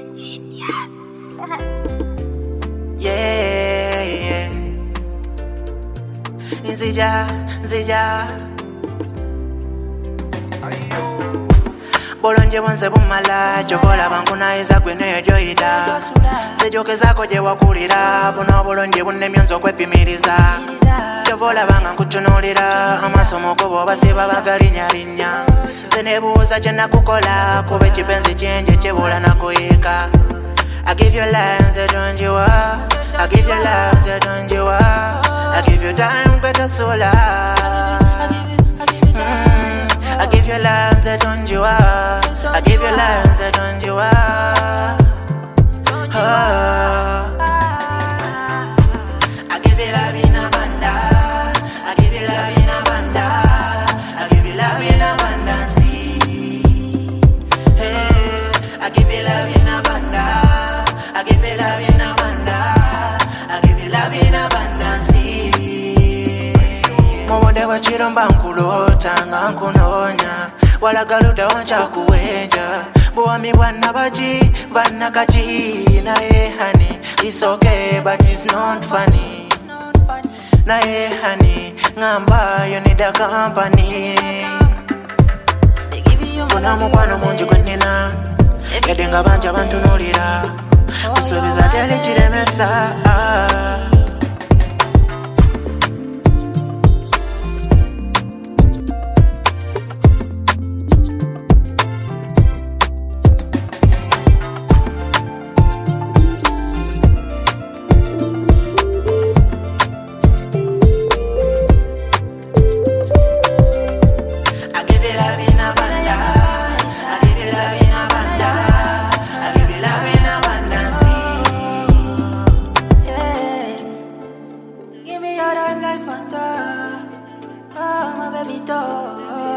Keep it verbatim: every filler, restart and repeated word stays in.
Genius. Yeah, yeah. Nzija, nzija. Bolonje bonse bumala chokola bankunaiza gwene joyida sejoke zako je wakulira buno bolonje bunne myonzo kwepimiriza chovola banga nkutunulira amasomo ko bo basiba bagalinya linya zenebuuza kye nakukola kube kipenzi kyenje kyebula nakuyika. I give you life, I don't you are. I give you life, I don't you are. I give you time, better solar. I give you love, I don't you are. I give you love, I don't you are. Oh. I give you love in abundance. I give you love in abundance. I give you love in abundance. Hey, I give you love in abundance. I give you love in abundance. I give you love in abundance. Mowode wa chiromba nkulota nga nkunonya walagaluda wancha kuwenja buwami bwana baji bana kaji na eh honey it's okay but it's not funny na eh honey ngamba you need a company mbona mukwano mungi gwenina yadde nga banja bantunulira kusuubiza teri kiremesa. Give me all that life and oh, my baby doll.